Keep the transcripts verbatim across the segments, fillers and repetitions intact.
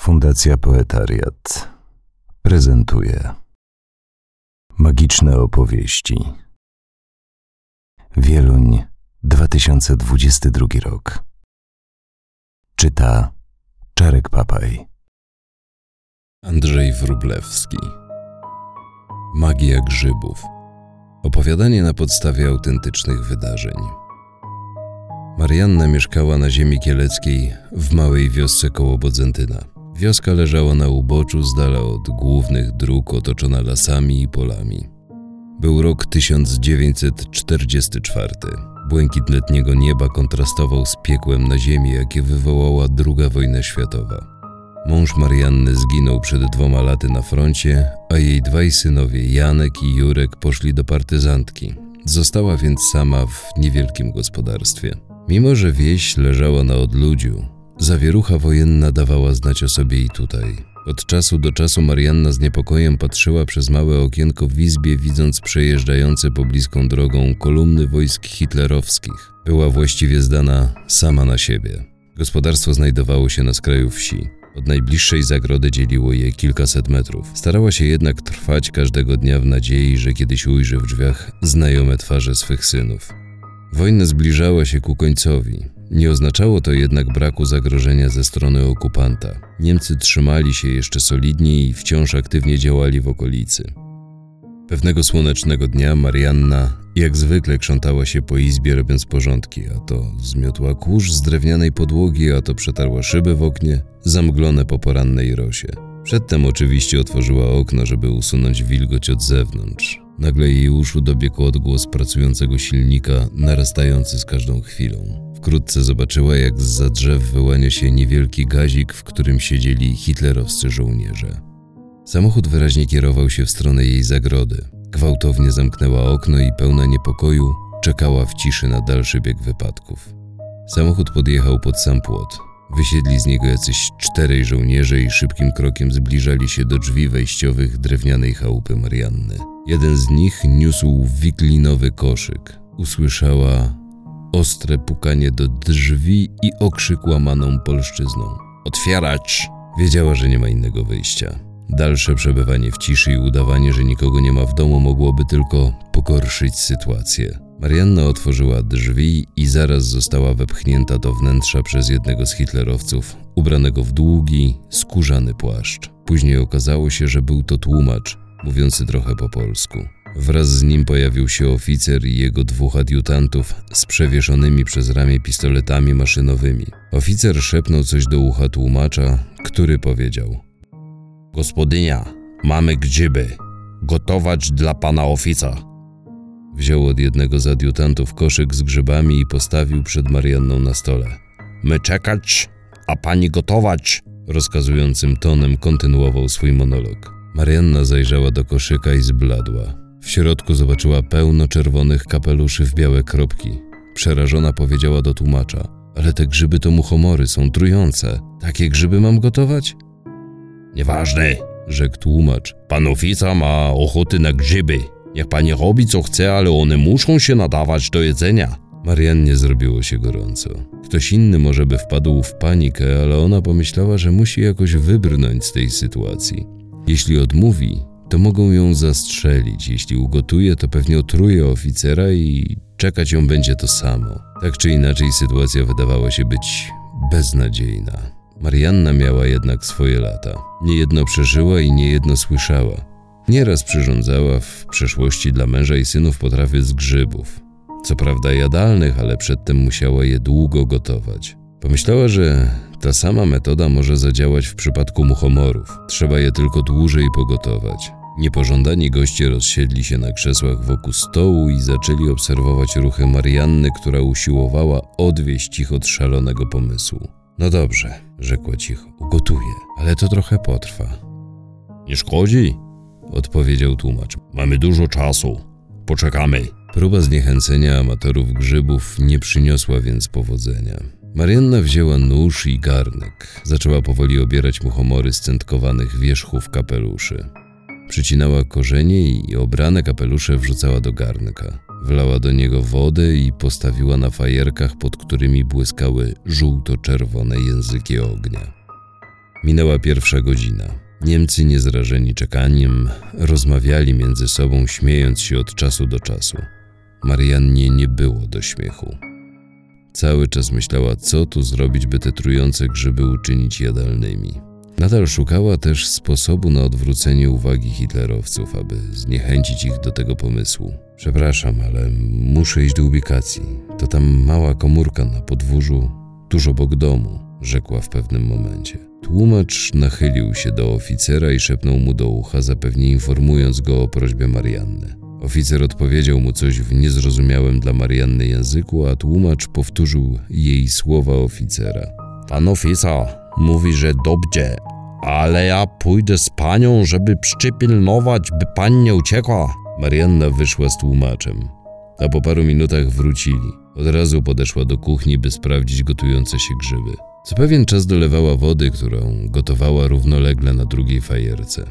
Fundacja Poetariat prezentuje magiczne opowieści. Wieluń, dwa tysiące dwudziesty drugi rok. Czyta Czarek Papaj. Andrzej Wróblewski. Magia grzybów. Opowiadanie na podstawie autentycznych wydarzeń. Marianna mieszkała na ziemi kieleckiej w małej wiosce koło Bodzentyna. Wioska leżała na uboczu z dala od głównych dróg, otoczona lasami i polami. Był rok tysiąc dziewięćset czterdziesty czwarty. Błękit letniego nieba kontrastował z piekłem na ziemi, jakie wywołała druga wojna światowa. Mąż Marianny zginął przed dwoma laty na froncie, a jej dwaj synowie Janek i Jurek poszli do partyzantki. Została więc sama w niewielkim gospodarstwie. Mimo że wieś leżała na odludziu, zawierucha wojenna dawała znać o sobie i tutaj. Od czasu do czasu Marianna z niepokojem patrzyła przez małe okienko w izbie, widząc przejeżdżające pobliską drogą kolumny wojsk hitlerowskich. Była właściwie zdana sama na siebie. Gospodarstwo znajdowało się na skraju wsi. Od najbliższej zagrody dzieliło je kilkaset metrów. Starała się jednak trwać każdego dnia w nadziei, że kiedyś ujrzy w drzwiach znajome twarze swych synów. Wojna zbliżała się ku końcowi. Nie oznaczało to jednak braku zagrożenia ze strony okupanta. Niemcy trzymali się jeszcze solidnie i wciąż aktywnie działali w okolicy. Pewnego słonecznego dnia Marianna jak zwykle krzątała się po izbie, robiąc porządki, a to zmiotła kurz z drewnianej podłogi, a to przetarła szyby w oknie, zamglone po porannej rosie. Przedtem oczywiście otworzyła okno, żeby usunąć wilgoć od zewnątrz. Nagle jej uszu dobiegł odgłos pracującego silnika, narastający z każdą chwilą. Wkrótce zobaczyła, jak zza drzew wyłania się niewielki gazik, w którym siedzieli hitlerowscy żołnierze. Samochód wyraźnie kierował się w stronę jej zagrody. Gwałtownie zamknęła okno i pełna niepokoju czekała w ciszy na dalszy bieg wypadków. Samochód podjechał pod sam płot. Wysiedli z niego jacyś czterej żołnierze i szybkim krokiem zbliżali się do drzwi wejściowych drewnianej chałupy Marianny. Jeden z nich niósł wiklinowy koszyk. Usłyszała ostre pukanie do drzwi i okrzyk łamaną polszczyzną. Otwierać! Wiedziała, że nie ma innego wyjścia. Dalsze przebywanie w ciszy i udawanie, że nikogo nie ma w domu, mogłoby tylko pogorszyć sytuację. Marianna otworzyła drzwi i zaraz została wepchnięta do wnętrza przez jednego z hitlerowców, ubranego w długi, skórzany płaszcz. Później okazało się, że był to tłumacz, mówiący trochę po polsku. Wraz z nim pojawił się oficer i jego dwóch adiutantów z przewieszonymi przez ramię pistoletami maszynowymi. Oficer szepnął coś do ucha tłumacza, który powiedział: Gospodynia, mamy grzyby. Gotować dla pana ofica. Wziął od jednego z adiutantów koszyk z grzybami i postawił przed Marianną na stole. My czekać, a pani gotować, rozkazującym tonem kontynuował swój monolog. Marianna zajrzała do koszyka i zbladła. W środku zobaczyła pełno czerwonych kapeluszy w białe kropki. Przerażona powiedziała do tłumacza: ale te grzyby to muchomory, są trujące. Takie grzyby mam gotować? Nieważne, rzekł tłumacz. Pan oficer ma ochoty na grzyby. Niech pani robi co chce, ale one muszą się nadawać do jedzenia. Mariannie zrobiło się gorąco. Ktoś inny może by wpadł w panikę, ale ona pomyślała, że musi jakoś wybrnąć z tej sytuacji. Jeśli odmówi, to mogą ją zastrzelić. Jeśli ugotuje, to pewnie otruje oficera i czekać ją będzie to samo. Tak czy inaczej sytuacja wydawała się być beznadziejna. Marianna miała jednak swoje lata. Niejedno przeżyła i niejedno słyszała. Nieraz przyrządzała w przeszłości dla męża i synów potrawy z grzybów. Co prawda jadalnych, ale przedtem musiała je długo gotować. Pomyślała, że ta sama metoda może zadziałać w przypadku muchomorów. Trzeba je tylko dłużej pogotować. Niepożądani goście rozsiedli się na krzesłach wokół stołu i zaczęli obserwować ruchy Marianny, która usiłowała odwieść ich od szalonego pomysłu. No dobrze, rzekła cicho, ugotuję, ale to trochę potrwa. Nie szkodzi, odpowiedział tłumacz. Mamy dużo czasu. Poczekamy. Próba zniechęcenia amatorów grzybów nie przyniosła więc powodzenia. Marianna wzięła nóż i garnek. Zaczęła powoli obierać muchomory z centkowanych wierzchów kapeluszy. Przycinała korzenie i obrane kapelusze wrzucała do garnka. Wlała do niego wodę i postawiła na fajerkach, pod którymi błyskały żółto-czerwone języki ognia. Minęła pierwsza godzina. Niemcy, niezrażeni czekaniem, rozmawiali między sobą, śmiejąc się od czasu do czasu. Mariannie nie było do śmiechu. Cały czas myślała, co tu zrobić, by te trujące grzyby uczynić jadalnymi. Nadal szukała też sposobu na odwrócenie uwagi hitlerowców, aby zniechęcić ich do tego pomysłu. Przepraszam, ale muszę iść do ubikacji. To tam mała komórka na podwórzu, tuż obok domu, rzekła w pewnym momencie. Tłumacz nachylił się do oficera i szepnął mu do ucha, zapewne informując go o prośbie Marianny. Oficer odpowiedział mu coś w niezrozumiałym dla Marianny języku, a tłumacz powtórzył jej słowa oficera. Pan oficer mówi, że dobrze, ale ja pójdę z panią, żeby przypilnować, by pani nie uciekła. Marianna wyszła z tłumaczem, a po paru minutach wrócili. Od razu podeszła do kuchni, by sprawdzić gotujące się grzyby. Co pewien czas dolewała wody, którą gotowała równolegle na drugiej fajerce.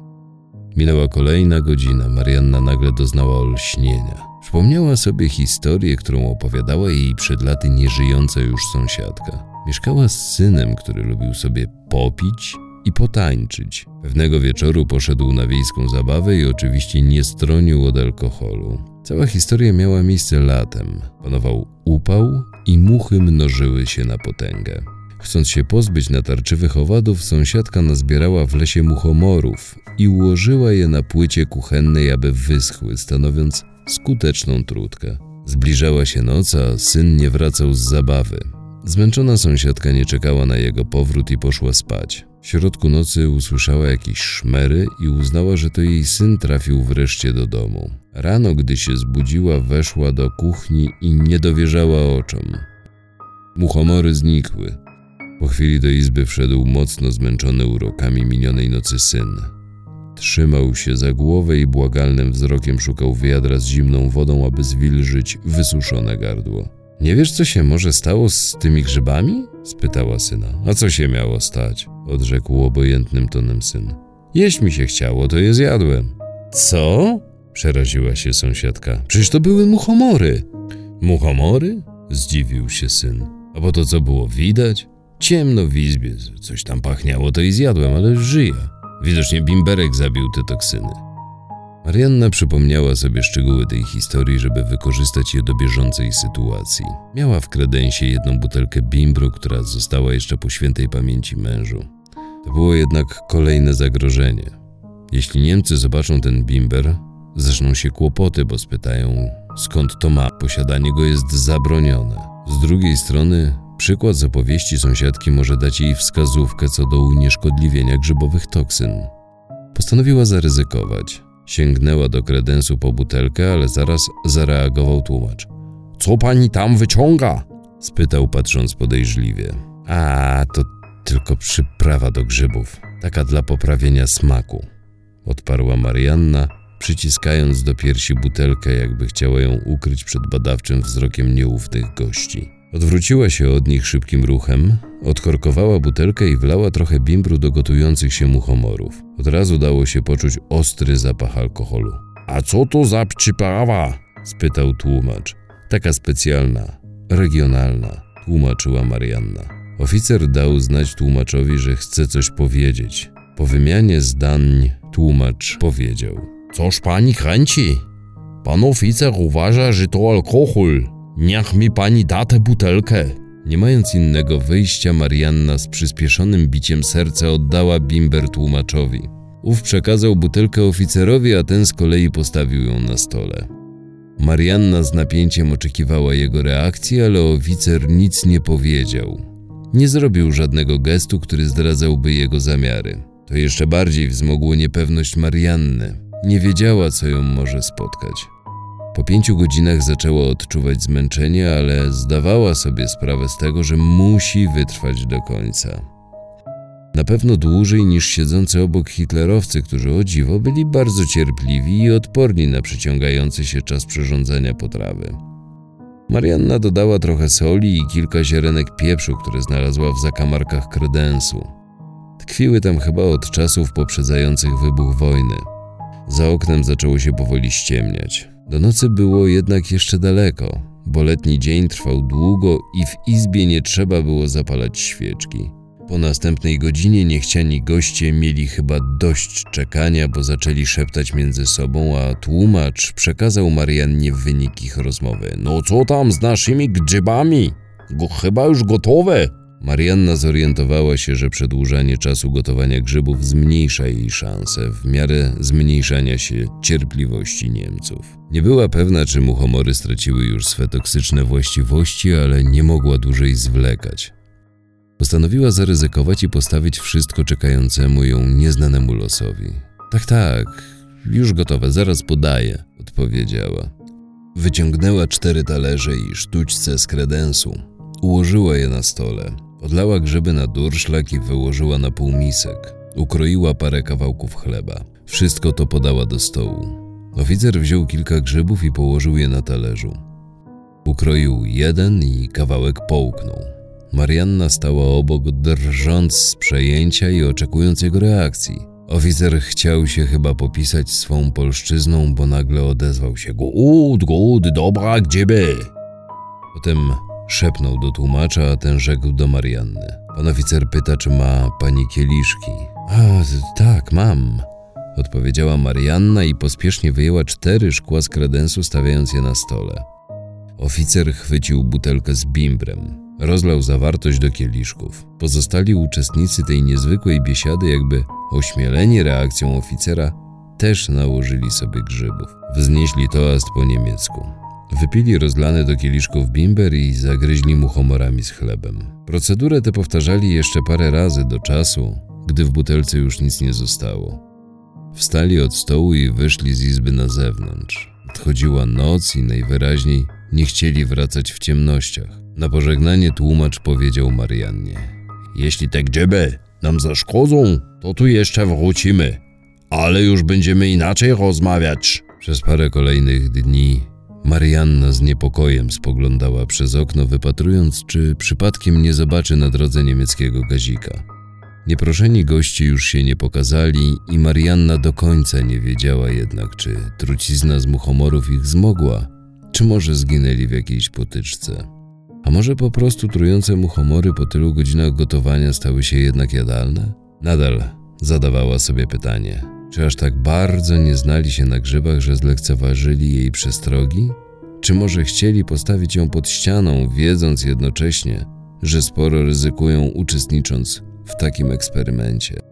Minęła kolejna godzina. Marianna nagle doznała olśnienia. Przypomniała sobie historię, którą opowiadała jej przed laty nieżyjąca już sąsiadka. Mieszkała z synem, który lubił sobie popić i potańczyć. Pewnego wieczoru poszedł na wiejską zabawę i oczywiście nie stronił od alkoholu. Cała historia miała miejsce latem. Panował upał i muchy mnożyły się na potęgę. Chcąc się pozbyć natarczywych owadów, sąsiadka nazbierała w lesie muchomorów i ułożyła je na płycie kuchennej, aby wyschły, stanowiąc skuteczną trutkę. Zbliżała się noc, a syn nie wracał z zabawy. Zmęczona sąsiadka nie czekała na jego powrót i poszła spać. W środku nocy usłyszała jakieś szmery i uznała, że to jej syn trafił wreszcie do domu. Rano, gdy się zbudziła, weszła do kuchni i nie dowierzała oczom. Muchomory znikły. Po chwili do izby wszedł mocno zmęczony urokami minionej nocy syn. Trzymał się za głowę i błagalnym wzrokiem szukał wiadra z zimną wodą, aby zwilżyć wysuszone gardło. Nie wiesz, co się może stało z tymi grzybami? Spytała syna. A co się miało stać? Odrzekł obojętnym tonem syn. Jeść mi się chciało, to je zjadłem. Co? Przeraziła się sąsiadka. Przecież to były muchomory. Muchomory? Zdziwił się syn. A po to co było widać? Ciemno w izbie, coś tam pachniało, to i zjadłem, ale żyję. Widocznie bimberek zabił te toksyny. Marianna przypomniała sobie szczegóły tej historii, żeby wykorzystać je do bieżącej sytuacji. Miała w kredensie jedną butelkę bimbru, która została jeszcze po świętej pamięci mężu. To było jednak kolejne zagrożenie. Jeśli Niemcy zobaczą ten bimber, zaczną się kłopoty, bo spytają, skąd to ma. Posiadanie go jest zabronione. Z drugiej strony, przykład z opowieści sąsiadki może dać jej wskazówkę co do unieszkodliwienia grzybowych toksyn. Postanowiła zaryzykować. Sięgnęła do kredensu po butelkę, ale zaraz zareagował tłumacz. Co pani tam wyciąga? Spytał, patrząc podejrzliwie. A, to tylko przyprawa do grzybów. Taka dla poprawienia smaku. Odparła Marianna, przyciskając do piersi butelkę, jakby chciała ją ukryć przed badawczym wzrokiem nieufnych gości. Odwróciła się od nich szybkim ruchem, odkorkowała butelkę i wlała trochę bimbru do gotujących się muchomorów. Od razu dało się poczuć ostry zapach alkoholu. A co to za przyprawa? Spytał tłumacz. Taka specjalna, regionalna, tłumaczyła Marianna. Oficer dał znać tłumaczowi, że chce coś powiedzieć. Po wymianie zdań tłumacz powiedział. Coż pani kręci? Pan oficer uważa, że to alkohol. Niech mi pani da tę butelkę. Nie mając innego wyjścia, Marianna z przyspieszonym biciem serca oddała bimber tłumaczowi. Ów przekazał butelkę oficerowi, a ten z kolei postawił ją na stole. Marianna z napięciem oczekiwała jego reakcji, ale oficer nic nie powiedział. Nie zrobił żadnego gestu, który zdradzałby jego zamiary. To jeszcze bardziej wzmogło niepewność Marianny. Nie wiedziała, co ją może spotkać. Po pięciu godzinach zaczęła odczuwać zmęczenie, ale zdawała sobie sprawę z tego, że musi wytrwać do końca. Na pewno dłużej niż siedzący obok hitlerowcy, którzy o dziwo byli bardzo cierpliwi i odporni na przeciągający się czas przyrządzania potrawy. Marianna dodała trochę soli i kilka ziarenek pieprzu, które znalazła w zakamarkach kredensu. Tkwiły tam chyba od czasów poprzedzających wybuch wojny. Za oknem zaczęło się powoli ściemniać. Do nocy było jednak jeszcze daleko, bo letni dzień trwał długo i w izbie nie trzeba było zapalać świeczki. Po następnej godzinie niechciani goście mieli chyba dość czekania, bo zaczęli szeptać między sobą, a tłumacz przekazał Mariannie wynik ich rozmowy. No co tam z naszymi grzybami? Go, chyba już gotowe. Marianna zorientowała się, że przedłużanie czasu gotowania grzybów zmniejsza jej szanse w miarę zmniejszania się cierpliwości Niemców. Nie była pewna, czy muchomory straciły już swe toksyczne właściwości, ale nie mogła dłużej zwlekać. Postanowiła zaryzykować i postawić wszystko czekającemu ją nieznanemu losowi. Tak, tak, już gotowe, zaraz podaję, odpowiedziała. Wyciągnęła cztery talerze i sztućce z kredensu. Ułożyła je na stole. Odlała grzyby na durszlak i wyłożyła na półmisek. Ukroiła parę kawałków chleba. Wszystko to podała do stołu. Oficer wziął kilka grzybów i położył je na talerzu. Ukroił jeden i kawałek połknął. Marianna stała obok, drżąc z przejęcia i oczekując jego reakcji. Oficer chciał się chyba popisać swą polszczyzną, bo nagle odezwał się: Gut, gut, dobra grzyby. Potem szepnął do tłumacza, a ten rzekł do Marianny. Pan oficer pyta, czy ma pani kieliszki. A, tak, mam, odpowiedziała Marianna i pospiesznie wyjęła cztery szkła z kredensu, stawiając je na stole. Oficer chwycił butelkę z bimbrem. Rozlał zawartość do kieliszków. Pozostali uczestnicy tej niezwykłej biesiady, jakby ośmieleni reakcją oficera, też nałożyli sobie grzybów. Wznieśli toast po niemiecku. Wypili rozlane do kieliszków bimber i zagryźli muchomorami z chlebem. Procedurę tę powtarzali jeszcze parę razy do czasu, gdy w butelce już nic nie zostało. Wstali od stołu i wyszli z izby na zewnątrz. Nadchodziła noc i najwyraźniej nie chcieli wracać w ciemnościach. Na pożegnanie tłumacz powiedział Mariannie: Jeśli te grzyby nam zaszkodzą, to tu jeszcze wrócimy, ale już będziemy inaczej rozmawiać. Przez parę kolejnych dni Marianna z niepokojem spoglądała przez okno, wypatrując, czy przypadkiem nie zobaczy na drodze niemieckiego gazika. Nieproszeni goście już się nie pokazali i Marianna do końca nie wiedziała jednak, czy trucizna z muchomorów ich zmogła, czy może zginęli w jakiejś potyczce. A może po prostu trujące muchomory po tylu godzinach gotowania stały się jednak jadalne? Nadal zadawała sobie pytanie, czy aż tak bardzo nie znali się na grzybach, że zlekceważyli jej przestrogi? Czy może chcieli postawić ją pod ścianą, wiedząc jednocześnie, że sporo ryzykują, uczestnicząc w takim eksperymencie?